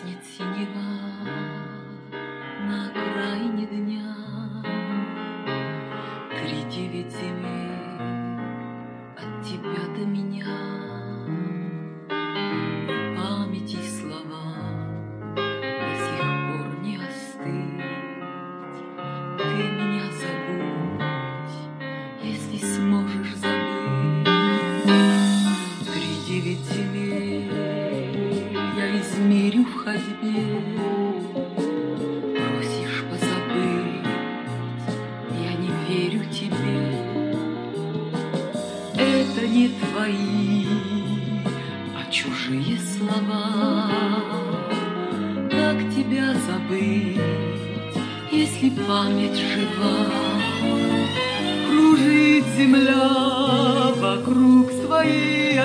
Гаснет синева на окраине дня, 3-9 земель от тебя до меня. В памяти слова до сих пор не остыть. Ты меня забудь, если сможешь забыть. 3-9 земель я измерю в ходьбе. Просишь позабыть, я не верю тебе. Это не твои, а чужие слова. Как тебя забыть, если память жива? Кружит земля вокруг своей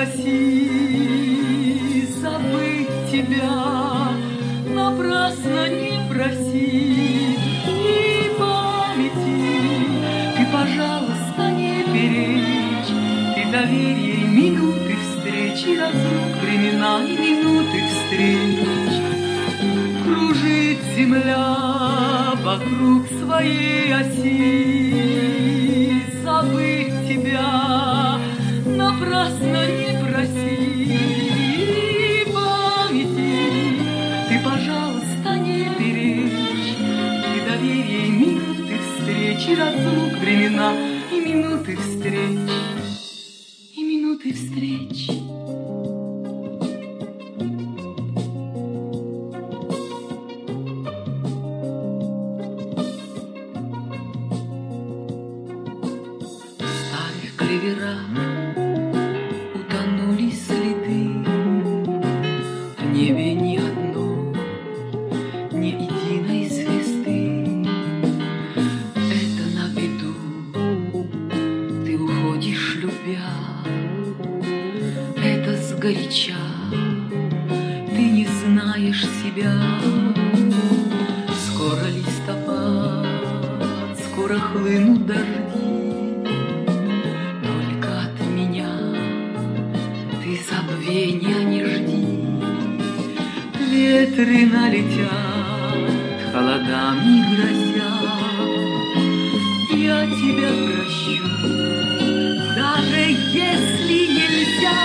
оси. Забыть тебя напрасно не проси. И памяти ты, пожалуйста, не перечь. И доверие минуты встречи, разлук времена и минуты встреч. Кружит земля вокруг своей оси. Забыть тебя напрасно не проси. И памяти ты, пожалуйста, не перечь. И доверие минуты встречи, разлук времена и минуты встреч. И минуты встреч. В клеверах утонули следы. В небе ни одной, ни единой звезды. Это на беду, ты уходишь, любя. Это сгоряча, ты не знаешь себя. Скоро листопад, скоро хлынут дожди. Забвения не жди. Ветры налетят, холодами грозят. Я тебя прощу, даже если нельзя.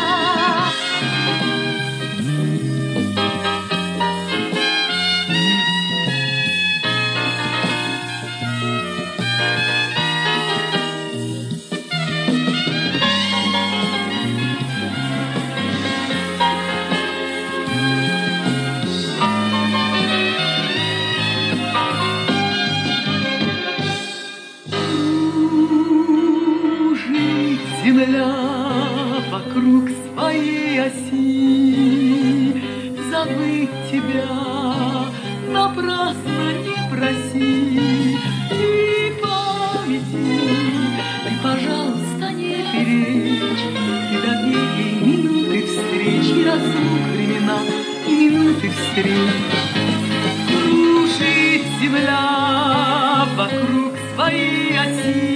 Земля вокруг своей оси. Забыть тебя напрасно не проси. И памяти ты, пожалуйста, не перечь. И доверие минуты встречи, разлук времена и минуты встреч. Кружит земля вокруг своей оси.